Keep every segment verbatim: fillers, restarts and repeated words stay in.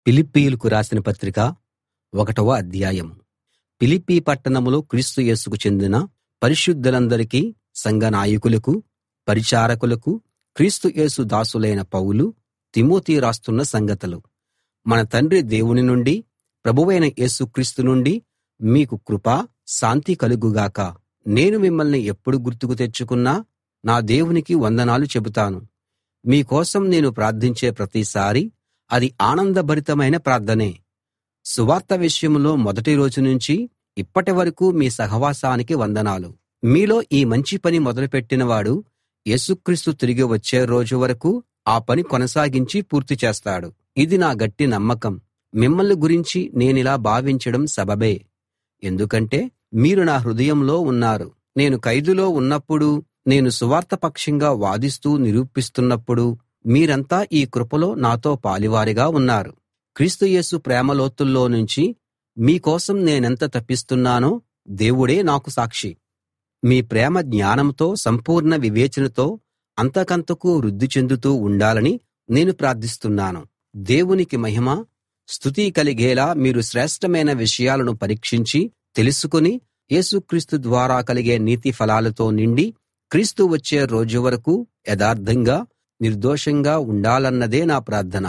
ఫిలిప్పీయులకు రాసిన పత్రిక ఒకటవ అధ్యాయం. ఫిలిప్పీ పట్టణంలో క్రీస్తు యేసుకు చెందిన పరిశుద్ధులందరికీ, సంఘ నాయకులకు, పరిచారకులకు, క్రీస్తు యేసు దాసులైన పౌలు, తిమోతి రాస్తున్న సంగతులు. మన తండ్రి దేవుని నుండి, ప్రభువైన యేసుక్రీస్తు నుండి మీకు కృప, శాంతి కలుగుగాక. నేను మిమ్మల్ని ఎప్పుడు గుర్తుకు తెచ్చుకున్నా నా దేవునికి వందనాలు చెబుతాను. మీకోసం నేను ప్రార్థించే ప్రతిసారీ అది ఆనందభరితమైన ప్రార్థనే. సువార్త విషయంలో మొదటి రోజు నుంచి ఇప్పటి వరకూ మీ సహవాసానికి వందనాలు. మీలో ఈ మంచి పని మొదలుపెట్టినవాడు యేసుక్రీస్తు తిరిగి వచ్చే రోజు వరకూ ఆ పని కొనసాగించి పూర్తి చేస్తాడు. ఇది నా గట్టి నమ్మకం. మిమ్మల్ని గురించి నేనిలా భావించడం సబబే. ఎందుకంటే మీరు నా హృదయంలో ఉన్నారు. నేను ఖైదులో ఉన్నప్పుడు, నేను సువార్త పక్షంగా వాదిస్తూ నిరూపిస్తున్నప్పుడు మీరంతా ఈ కృపలో నాతో పాలివారిగా ఉన్నారు. క్రీస్తు యేసు ప్రేమ లోతుల్లో నుంచి మీకోసం నేనెంత తపిస్తున్నానో దేవుడే నాకు సాక్షి. మీ ప్రేమ జ్ఞానంతో, సంపూర్ణ వివేచనతో అంతకంతకూ వృద్ధి చెందుతూ ఉండాలని నేను ప్రార్థిస్తున్నాను. దేవునికి మహిమ, స్తుతి కలిగేలా మీరు శ్రేష్ఠమైన విషయాలను పరీక్షించి తెలుసుకుని, యేసుక్రీస్తు ద్వారా కలిగే నీతి ఫలాలతో నిండి క్రీస్తు వచ్చే రోజు వరకూ యథార్థంగా, నిర్దోషంగా ఉండాలన్నదే నా ప్రార్థన.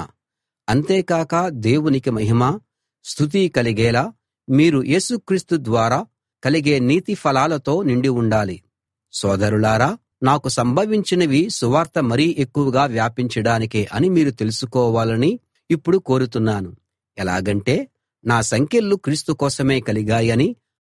అంతేకాక దేవునికి మహిమ, స్తుతి కలిగేలా మీరు యేసుక్రీస్తు ద్వారా కలిగే నీతి ఫలాలతో నిండి ఉండాలి. సోదరులారా, నాకు సంభవించినవి సువార్త మరీ ఎక్కువగా వ్యాపించడానికే అని మీరు తెలుసుకోవాలని ఇప్పుడు కోరుతున్నాను. ఎలాగంటే, నా సంకెళ్ళు క్రీస్తు కోసమే కలిగాయని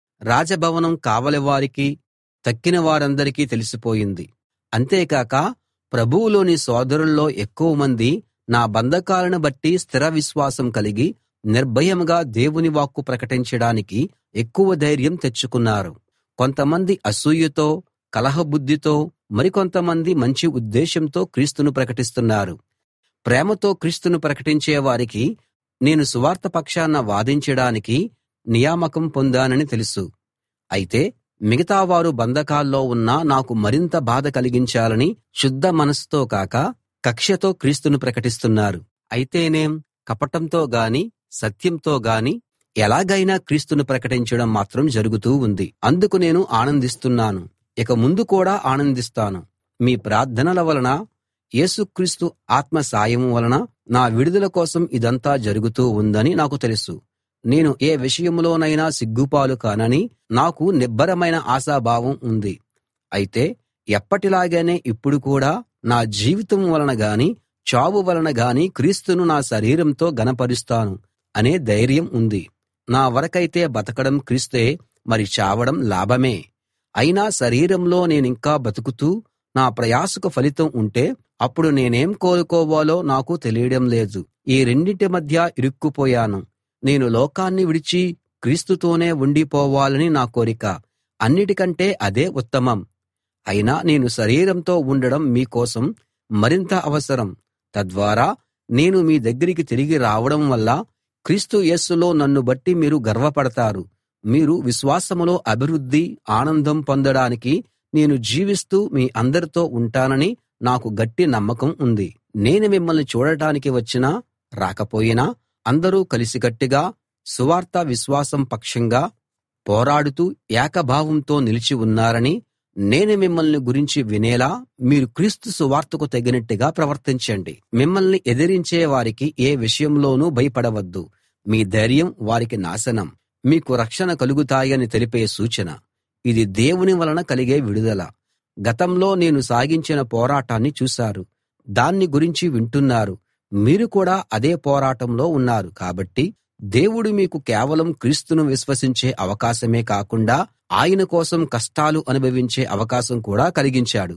రాజభవనం కావలివారికి, తక్కిన వారందరికీ తెలిసిపోయింది. అంతేకాక ప్రభువులోని సోదరుల్లో ఎక్కువమంది నా బంధకాలను బట్టి స్థిర విశ్వాసం కలిగి నిర్భయంగా దేవుని వాక్కు ప్రకటించడానికి ఎక్కువ ధైర్యం తెచ్చుకున్నారు. కొంతమంది అసూయతో, కలహబుద్ధితో, మరికొంతమంది మంచి ఉద్దేశంతో క్రీస్తును ప్రకటిస్తున్నారు. ప్రేమతో క్రీస్తును ప్రకటించే వారికి నేను సువార్త పక్షాన వాదించడానికి నియామకం పొందానని తెలుసు. అయితే మిగతావారు బంధకాల్లో ఉన్నా నాకు మరింత బాధ కలిగించాలని శుద్ధ మనసుతో కాక కక్షతో క్రీస్తును ప్రకటిస్తున్నారు. అయితేనేం, కపటంతో గాని సత్యంతో గాని ఎలాగైనా క్రీస్తును ప్రకటించడం మాత్రం జరుగుతూ ఉంది. అందుకు నేను ఆనందిస్తున్నాను, ఇక ముందు కూడా ఆనందిస్తాను. మీ ప్రార్థనల వలన, యేసుక్రీస్తు ఆత్మ సాయం వలన నా విడుదల కోసం ఇదంతా జరుగుతూ ఉందని నాకు తెలుసు. నేను ఏ విషయంలోనైనా సిగ్గుపాలు కానని నాకు నిబ్బరమైన ఆశాభావం ఉంది. అయితే ఎప్పటిలాగానే ఇప్పుడు కూడా నా జీవితం వలన గాని, చావు వలన గాని క్రీస్తును నా శరీరంతో ఘనపరుస్తాను అనే ధైర్యం ఉంది. నా వరకైతే బతకడం క్రీస్తే, మరి చావడం లాభమే. అయినా శరీరంలో నేనింకా బతుకుతూ నా ప్రయాసకు ఫలితం ఉంటే అప్పుడు నేనేం కోరుకోవాలో నాకు తెలియడం లేదు. ఈ రెండింటి మధ్య ఇరుక్కుపోయాను. నేను లోకాన్ని విడిచి క్రీస్తుతోనే ఉండిపోవాలని నా కోరిక. అన్నిటికంటే అదే ఉత్తమం. అయినా నేను శరీరంతో ఉండడం మీకోసం మరింత అవసరం. తద్వారా నేను మీ దగ్గరికి తిరిగి రావడం వల్ల క్రీస్తు యేసులో నన్ను బట్టి మీరు గర్వపడతారు. మీరు విశ్వాసములో అభివృద్ధి, ఆనందం పొందడానికి నేను జీవిస్తూ మీ అందరితో ఉంటానని నాకు గట్టి నమ్మకం ఉంది. నేను మిమ్మల్ని చూడటానికి వచ్చినా రాకపోయినా అందరూ కలిసికట్టుగా సువార్త విశ్వాసం పక్షంగా పోరాడుతూ ఏకభావంతో నిలిచి ఉన్నారని నేను మిమ్మల్ని గురించి వినేలా మీరు క్రీస్తు సువార్తకు తగినట్టుగా ప్రవర్తించండి. మిమ్మల్ని ఎదిరించే వారికి ఏ విషయంలోనూ భయపడవద్దు. మీ ధైర్యం వారికి నాశనం, మీకు రక్షణ కలుగుతాయని తెలిపే సూచన. ఇది దేవుని వలన కలిగే విడుదల. గతంలో నేను సాగించిన పోరాటాన్ని చూశారు, దాన్ని గురించి వింటున్నారు. మీరు కూడా అదే పోరాటంలో ఉన్నారు. కాబట్టి దేవుడు మీకు కేవలం క్రీస్తును విశ్వసించే అవకాశమే కాకుండా ఆయన కోసం కష్టాలు అనుభవించే అవకాశం కూడా కలిగించాడు.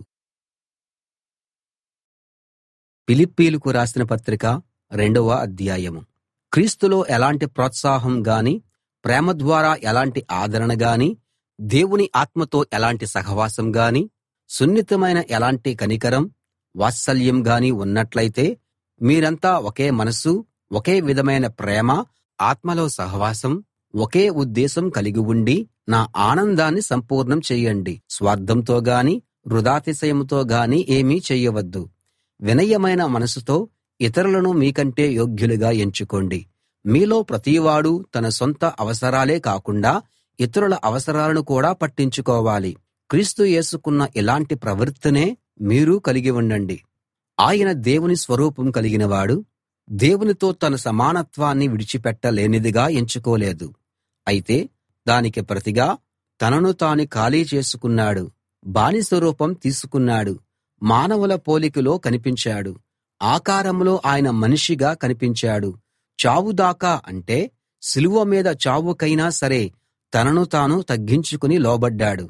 ఫిలిప్పీయులకు రాసిన పత్రిక రెండవ అధ్యాయం. క్రీస్తులో ఎలాంటి ప్రోత్సాహం గాని, ప్రేమ ద్వారా ఎలాంటి ఆదరణ గాని, దేవుని ఆత్మతో ఎలాంటి సహవాసం గాని, సున్నితమైన ఎలాంటి కనికరం, వాత్సల్యం గాని ఉన్నట్లయితే మీరంతా ఒకే మనసు, ఒకే విధమైన ప్రేమ, ఆత్మలో సహవాసం, ఒకే ఉద్దేశం కలిగి ఉండి నా ఆనందాన్ని సంపూర్ణం చెయ్యండి. స్వార్థంతో గాని, వృథాతిశయంతో గాని ఏమీ చెయ్యవద్దు. వినయమైన మనసుతో ఇతరులను మీకంటే యోగ్యులుగా ఎంచుకోండి. మీలో ప్రతివాడూ తన సొంత అవసరాలే కాకుండా ఇతరుల అవసరాలను కూడా పట్టించుకోవాలి. క్రీస్తు యేసుకున్న ఇలాంటి ప్రవృత్తినే మీరూ కలిగి ఉండండి. ఆయన దేవుని స్వరూపం కలిగినవాడు. దేవునితో తన సమానత్వాన్ని విడిచిపెట్టలేనిదిగా ఎంచుకోలేదు. అయితే దానికి ప్రతిగా తనను తాను ఖాళీ చేసుకున్నాడు. బానిస రూపం తీసుకున్నాడు. మానవుల పోలికలో కనిపించాడు. ఆకారంలో ఆయన మనిషిగా కనిపించాడు. చావుదాకా అంటే సిలువ మీద చావుకైనా సరే తనను తాను తగ్గించుకుని లోబడ్డాడు.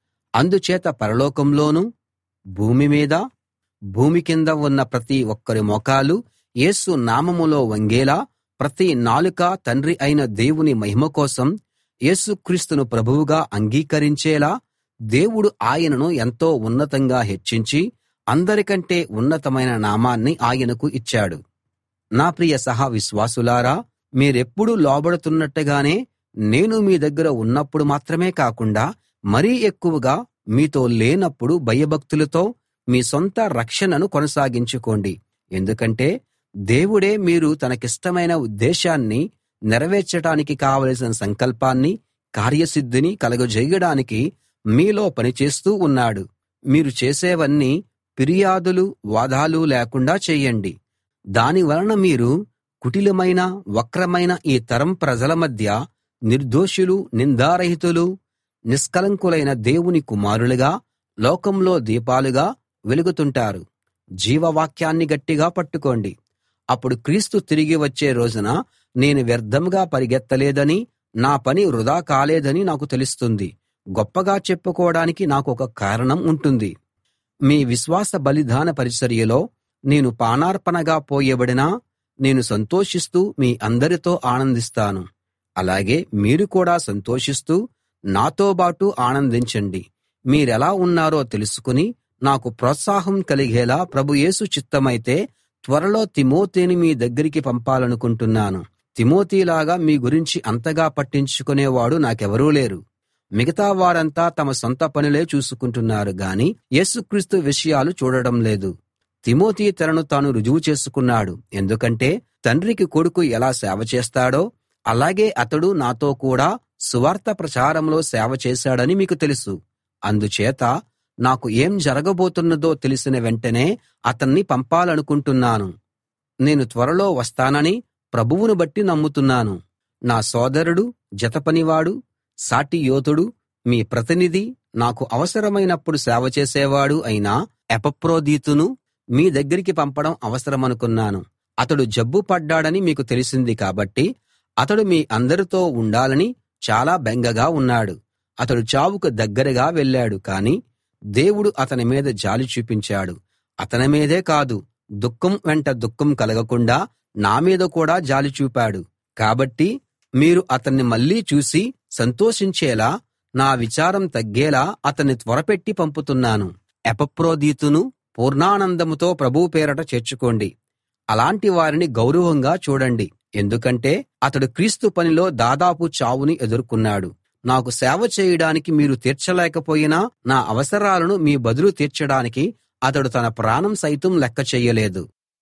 అందుచేత పరలోకంలోనూ భూమి మీద భూమి కింద ఉన్న ప్రతి ఒక్కరి మోకాలు యేసు నామములో వంగేలా, ప్రతి నాలుక తండ్రి అయిన దేవుని మహిమ కోసం యేసుక్రీస్తును ప్రభువుగా అంగీకరించేలా దేవుడు ఆయనను ఎంతో ఉన్నతంగా హెచ్చించి అందరికంటే ఉన్నతమైన నామాన్ని ఆయనకు ఇచ్చాడు. నా ప్రియ సహ విశ్వాసులారా, మీరెప్పుడూ లోబడుతున్నట్టుగానే నేను మీ దగ్గర ఉన్నప్పుడు మాత్రమే కాకుండా మరీ ఎక్కువగా మీతో లేనప్పుడు భయభక్తులతో మీ సొంత రక్షణను కొనసాగించుకోండి. ఎందుకంటే దేవుడే మీరు తనకిష్టమైన ఉద్దేశాన్ని నెరవేర్చటానికి కావలసిన సంకల్పాన్ని, కార్యసిద్ధిని కలుగజేయడానికి మీలో పనిచేస్తూ ఉన్నాడు. మీరు చేసేవన్నీ ఫిర్యాదులు, వాదాలు లేకుండా చేయండి. దాని వలన మీరు కుటిలమైన, వక్రమైన ఈ తరం ప్రజల మధ్య నిర్దోషులు, నిందారహితులు, నిష్కళంకులైన దేవుని కుమారులుగా, లోకంలో దీపాలుగా వెలుగుతుంటారు. జీవవాక్యాన్ని గట్టిగా పట్టుకోండి. అప్పుడు క్రీస్తు తిరిగి వచ్చే రోజున నేను వ్యర్థంగా పరిగెత్తలేదని, నా పని వృధా కాలేదని నాకు తెలుస్తుంది. గొప్పగా చెప్పుకోవడానికి నాకొక కారణం ఉంటుంది. మీ విశ్వాస బలిదాన పరిచర్యలో నేను పానార్పణగా పోయబడినా నేను సంతోషిస్తూ మీ అందరితో ఆనందిస్తాను. అలాగే మీరు కూడా సంతోషిస్తూ నాతోబాటు ఆనందించండి. మీరెలా ఉన్నారో తెలుసుకుని నాకు ప్రోత్సాహం కలిగేలా ప్రభు యేసు చిత్తమైతే త్వరలో తిమోతిని మీ దగ్గరికి పంపాలనుకుంటున్నాను. తిమోతిలాగా మీ గురించి అంతగా పట్టించుకునేవాడు నాకెవరూ లేరు. మిగతా వారంతా తమ సొంత పనులే చూసుకుంటున్నారు గాని యేసుక్రీస్తు విషయాలు చూడడం లేదు. తిమోతి తనను తాను రుజువు చేసుకున్నాడు. ఎందుకంటే తండ్రికి కొడుకు ఎలా సేవ చేస్తాడో అలాగే అతడు నాతో కూడా సువార్త ప్రచారంలో సేవ చేశాడని మీకు తెలుసు. అందుచేత నాకు ఏం జరగబోతున్నదో తెలిసిన వెంటనే అతన్ని పంపాలనుకుంటున్నాను. నేను త్వరలో వస్తానని ప్రభువును బట్టి నమ్ముతున్నాను. నా సోదరుడు, జతపనివాడు, సాటి యోధుడు, మీ ప్రతినిధి, నాకు అవసరమైనప్పుడు సేవ చేసేవాడు అయిన ఎపఫ్రోదీతును మీ దగ్గరికి పంపడం అవసరమనుకున్నాను. అతడు జబ్బు పడ్డాడని మీకు తెలిసింది కాబట్టి అతడు మీ అందరితో ఉండాలని చాలా బెంగగా ఉన్నాడు. అతడు చావుకు దగ్గరగా వెళ్ళాడు, కాని దేవుడు అతని మీద జాలి చూపించాడు. అతని మీదే కాదు, దుఃఖం వెంట దుఃఖం కలగకుండా నా మీద కూడా జాలి చూపాడు. కాబట్టి మీరు అతన్ని మళ్ళీ చూసి సంతోషించేలా, నా విచారం తగ్గేలా అతన్ని త్వరపెట్టి పంపుతున్నాను. ఎపఫ్రోదీతును పూర్ణానందంతో ప్రభువు పేరట చేర్చుకోండి. అలాంటి వారిని గౌరవంగా చూడండి. ఎందుకంటే అతడు క్రీస్తు పనిలో దాదాపు చావుని ఎదుర్కొన్నాడు. నాకు సేవ చేయడానికి మీరు తీర్చలేకపోయినా నా అవసరాలను మీ బదులు తీర్చడానికి అతడు తన ప్రాణం సైతం లెక్క చెయ్యలేదు.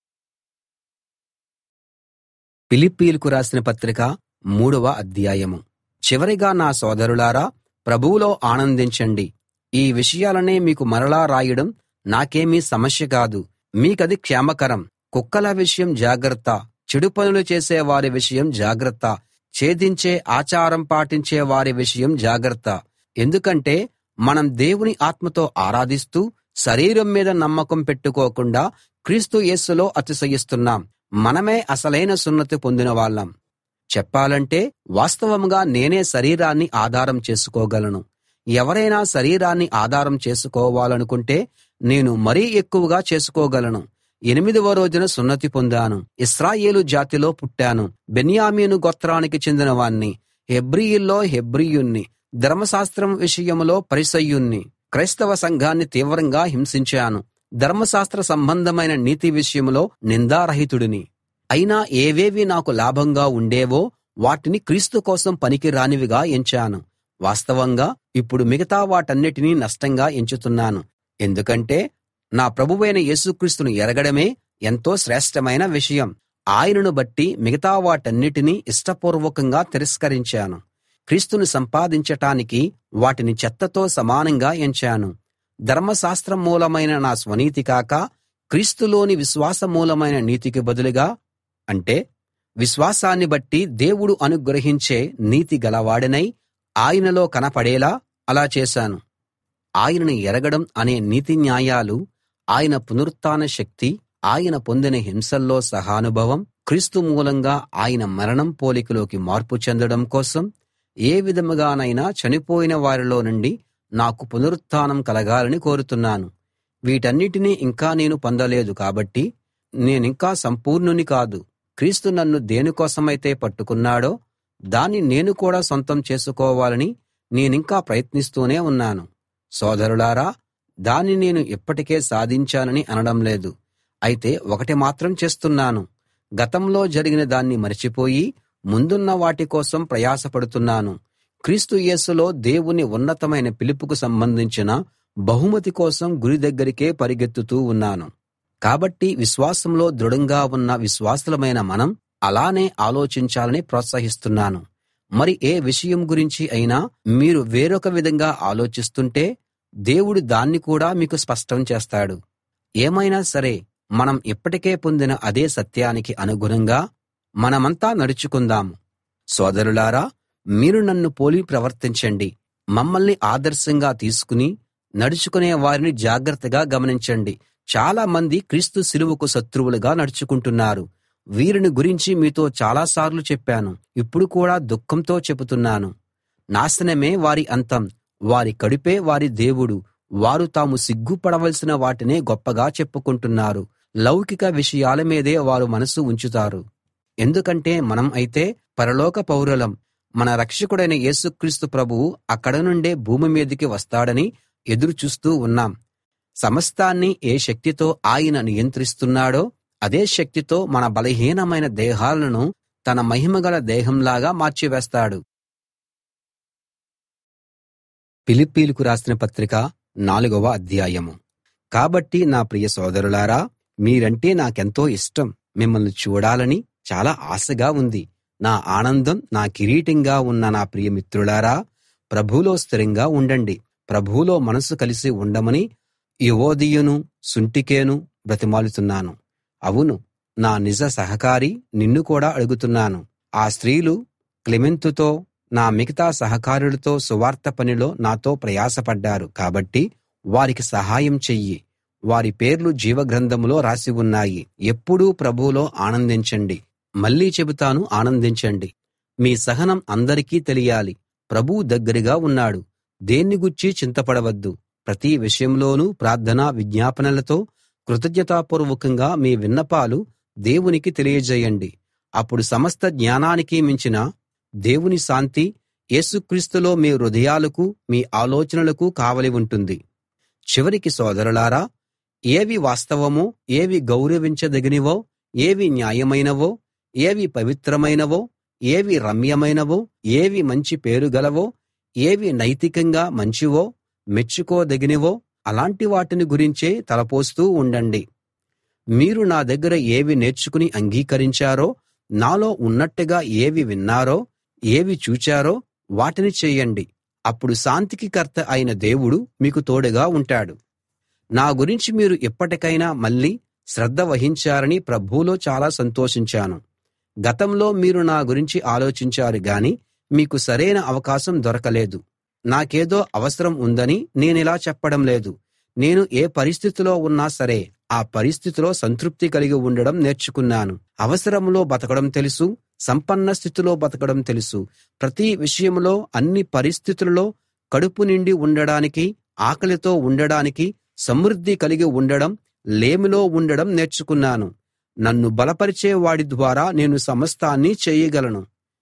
ఫిలిప్పీయులకు రాసిన పత్రిక మూడవ అధ్యాయము. చివరిగా నా సోదరులారా, ప్రభువులో ఆనందించండి. ఈ విషయాలనే మీకు మరలా రాయడం నాకేమీ సమస్య కాదు. మీకది క్షేమకరం. కుక్కల విషయం జాగ్రత్త, చెడు పనులు చేసే వారి విషయం జాగ్రత్త, ఛేదించే ఆచారం పాటించే వారి విషయం జాగ్రత్త. ఎందుకంటే మనం దేవుని ఆత్మతో ఆరాధిస్తూ శరీరం మీద నమ్మకం పెట్టుకోకుండా క్రీస్తు యేసులో అతిశయిస్తున్నాం. మనమే అసలైన సున్నతి పొందిన వాళ్ళం. చెప్పాలంటే వాస్తవంగా నేనే శరీరాన్ని ఆధారం చేసుకోగలను. ఎవరైనా శరీరాన్ని ఆధారం చేసుకోవాలనుకుంటే నేను మరీ ఎక్కువగా చేసుకోగలను. ఎనిమిదవ రోజున సున్నతి పొందాను. ఇశ్రాయేలు జాతిలో పుట్టాను. బెన్యామీను గోత్రానికి చెందిన వాణ్ణి. హెబ్రీయుల్లో హెబ్రీయుణ్ణి. ధర్మశాస్త్రం విషయంలో పరిసయ్యుణ్ణి. క్రైస్తవ సంఘాన్ని తీవ్రంగా హింసించాను. ధర్మశాస్త్ర సంబంధమైన నీతి విషయంలో నిందారహితుడిని. అయినా ఏవేవి నాకు లాభంగా ఉండేవో వాటిని క్రీస్తు కోసం పనికి రానివిగా ఎంచాను. వాస్తవంగా ఇప్పుడు మిగతా వాటన్నిటినీ నష్టంగా ఎంచుతున్నాను. ఎందుకంటే నా ప్రభువైన యేసుక్రీస్తును ఎరగడమే ఎంతో శ్రేష్టమైన విషయం. ఆయనను బట్టి మిగతా వాటన్నిటినీ ఇష్టపూర్వకంగా తిరస్కరించాను. క్రీస్తును సంపాదించటానికి వాటిని చెత్తతో సమానంగా ఎంచాను. ధర్మశాస్త్రం మూలమైన నా స్వనీతి కాక క్రీస్తులోని విశ్వాస మూలమైన నీతికి బదులుగా, అంటే విశ్వాసాన్ని బట్టి దేవుడు అనుగ్రహించే నీతి గలవాడనై ఆయనలో కనపడేలా అలా చేశాను. ఆయనను ఎరగడం అనే నీతి న్యాయాలు, ఆయన పునరుత్థాన శక్తి, ఆయన పొందిన హింసల్లో సహానుభవం, క్రీస్తు మూలంగా ఆయన మరణం పోలికలోకి మార్పు చెందడం కోసం ఏ విధముగానైనా చనిపోయిన వారిలో నుండి నాకు పునరుత్థానం కలగాలని కోరుతున్నాను. వీటన్నిటినీ ఇంకా నేను పొందలేదు కాబట్టి నేనింకా సంపూర్ణుని కాదు. క్రీస్తు నన్ను దేనికోసమైతే పట్టుకున్నాడో దాన్ని నేను కూడా సొంతం చేసుకోవాలని నేనింకా ప్రయత్నిస్తూనే ఉన్నాను. సోదరులారా, దాన్ని నేను ఇప్పటికే సాధించానని అనడం లేదు. అయితే ఒకటి మాత్రం చేస్తున్నాను, గతంలో జరిగిన దాన్ని మరచిపోయి ముందున్న వాటి కోసం ప్రయాసపడుతున్నాను. క్రీస్తు యేసులో దేవుని ఉన్నతమైన పిలుపుకు సంబంధించిన బహుమతి కోసం గురి దగ్గరికే పరిగెత్తుతూ ఉన్నాను. కాబట్టి విశ్వాసంలో దృఢంగా ఉన్న విశ్వాసులమైన మనం అలానే ఆలోచించాలని ప్రోత్సహిస్తున్నాను. మరి ఏ విషయం గురించి అయినా మీరు వేరొక విధంగా ఆలోచిస్తుంటే దేవుడు దాన్ని కూడా మీకు స్పష్టం చేస్తాడు. ఏమైనా సరే, మనం ఇప్పటికే పొందిన అదే సత్యానికి అనుగుణంగా మనమంతా నడుచుకుందాం. సోదరులారా, మీరు నన్ను పోలి ప్రవర్తించండి. మమ్మల్ని ఆదర్శంగా తీసుకుని నడుచుకునే వారిని జాగ్రత్తగా గమనించండి. చాలా మంది క్రీస్తు శిలువకు శత్రువులుగా నడుచుకుంటున్నారు. వీరిని గురించి మీతో చాలాసార్లు చెప్పాను, ఇప్పుడు కూడా దుఃఖంతో చెబుతున్నాను. నాశనమే వారి అంతం, వారి కడుపే వారి దేవుడు. వారు తాము సిగ్గుపడవలసిన వాటినే గొప్పగా చెప్పుకుంటున్నారు. లౌకిక విషయాల మీదే వారు మనసు ఉంచుతారు. ఎందుకంటే మనం అయితే పరలోక పౌరులం. మన రక్షకుడైన యేసుక్రీస్తు ప్రభువు అక్కడ నుండే భూమి మీదికి వస్తాడని ఎదురు చూస్తూ ఉన్నాం. సమస్తాన్ని ఏ శక్తితో ఆయన నియంత్రిస్తున్నాడో అదే శక్తితో మన బలహీనమైన దేహాలను తన మహిమగల దేహంలాగా మార్చివేస్తాడు. ఫిలిప్పీయులకు రాసిన పత్రిక నాలుగవ అధ్యాయము. కాబట్టి నా ప్రియ సోదరులారా, మీరంటే నాకెంతో ఇష్టం. మిమ్మల్ని చూడాలని చాలా ఆశగా ఉంది. నా ఆనందం, నా కిరీటంగా ఉన్న నా ప్రియమిత్రులారా, ప్రభువులో స్థిరంగా ఉండండి. ప్రభువులో మనసు కలిసి ఉండమని యువోదియను సుంటికేను బ్రతిమాలుతున్నాను. అవును, నా నిజ సహకారి నిన్ను కూడా అడుగుతున్నాను. ఆ స్త్రీలు క్లెమెంతుతో నా మిగతా సహకారులతో సువార్త పనిలో నాతో ప్రయాసపడ్డారు కాబట్టి వారికి సహాయం చెయ్యి. వారి పేర్లు జీవగ్రంథంలో రాసి ఉన్నాయి. ఎప్పుడూ ప్రభువులో ఆనందించండి. మళ్ళీ చెబుతాను, ఆనందించండి. మీ సహనం అందరికీ తెలియాలి. ప్రభువు దగ్గరగా ఉన్నాడు. దేన్ని గూర్చీ చింతపడవద్దు. ప్రతి విషయంలోనూ ప్రార్థనా విజ్ఞాపనలతో కృతజ్ఞతాపూర్వకంగా మీ విన్నపాలు దేవునికి తెలియజేయండి. అప్పుడు సమస్త జ్ఞానానికి మించిన దేవుని శాంతి యేసుక్రీస్తులో మీ హృదయాలకు మీ ఆలోచనలకు కావలి ఉంటుంది. చివరికి సోదరులారా, ఏవి వాస్తవమో, ఏవి గౌరవించదగినవో, ఏవి న్యాయమైనవో, ఏవి పవిత్రమైనవో, ఏవి రమ్యమైనవో, ఏవి మంచి పేరు గలవో, ఏవి నైతికంగా మంచివో, మెచ్చుకోదగినవో అలాంటి వాటిని గురించే తలపోస్తూ ఉండండి. మీరు నా దగ్గర ఏవి నేర్చుకుని అంగీకరించారో, నాలో ఉన్నట్టుగా ఏవి విన్నారో, ఏవి చూచారో వాటిని చేయండి. అప్పుడు శాంతికి కర్త అయిన దేవుడు మీకు తోడుగా ఉంటాడు. నా గురించి మీరు ఇప్పటికైనా మళ్ళీ శ్రద్ధ వహించారని ప్రభువులో చాలా సంతోషించాను. గతంలో మీరు నా గురించి ఆలోచించారు గాని మీకు సరైన అవకాశం దొరకలేదు. నాకేదో అవసరం ఉందని నేనిలా చెప్పడం లేదు. నేను ఏ పరిస్థితిలో ఉన్నా సరే ఆ పరిస్థితిలో సంతృప్తి కలిగి ఉండడం నేర్చుకున్నాను. అవసరంలో బతకడం తెలుసు, సంపన్న స్థితిలో బతకడం తెలుసు. ప్రతి విషయంలో, అన్ని పరిస్థితుల్లో కడుపు నిండి ఉండడానికి, ఆకలితో ఉండడానికి, సమృద్ధి కలిగి ఉండడం, లేమిలో ఉండడం నేర్చుకున్నాను. నన్ను బలపరిచే వాడి ద్వారా నేను సమస్తాన్నీ చేయగలను.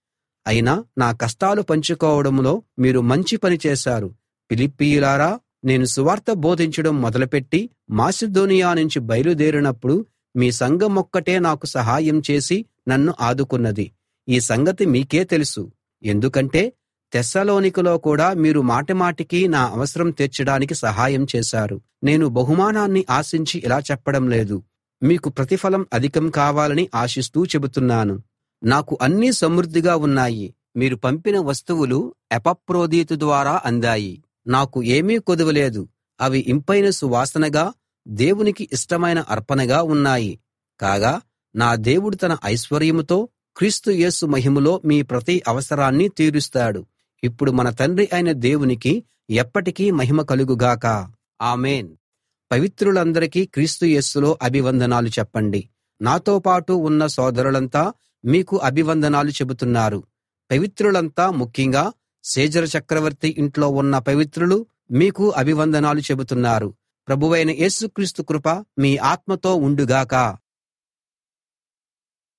అయినా నా కష్టాలు పంచుకోవడంలో మీరు మంచి పని చేశారు. ఫిలిప్పీయులారా, నేను సువార్త బోధించడం మొదలుపెట్టి మాసిదోనియా నుంచి బయలుదేరినప్పుడు మీ సంఘమొక్కటే నాకు సహాయం చేసి నన్ను ఆదుకున్నది. ఈ సంగతి మీకే తెలుసు. ఎందుకంటే తెస్సలోనికలో కూడా మీరు మాటిమాటికి నా అవసరం తీర్చడానికి సహాయం చేశారు. నేను బహుమానాన్ని ఆశించి ఇలా చెప్పడం లేదు. మీకు ప్రతిఫలం అధికం కావాలని ఆశిస్తూ చెబుతున్నాను. నాకు అన్నీ సమృద్ధిగా ఉన్నాయి. మీరు పంపిన వస్తువులు ఎపఫ్రోదీతు ద్వారా అందాయి. నాకు ఏమీ కొదువలేదు. అవి ఇంపైన సువాసనగా, దేవునికి ఇష్టమైన అర్పణగా ఉన్నాయి. కాగా నా దేవుడు తన ఐశ్వర్యంతో క్రీస్తు యేసు మహిమలో మీ ప్రతి అవసరాన్ని తీరుస్తాడు. ఇప్పుడు మన తండ్రి అయిన దేవునికి ఎప్పటికీ మహిమ కలుగు గాక. ఆమేన్. పవిత్రులందరికీ క్రీస్తు యేసులో అభివందనాలు చెప్పండి. నాతో పాటు ఉన్న సోదరులంతా మీకు అభివందనాలు చెబుతున్నారు. పవిత్రులంతా, ముఖ్యంగా సీజరు చక్రవర్తి ఇంట్లో ఉన్న పవిత్రులు మీకు అభివందనాలు చెబుతున్నారు. ప్రభువైన యేసుక్రీస్తు కృప మీ ఆత్మతో ఉండుగాక.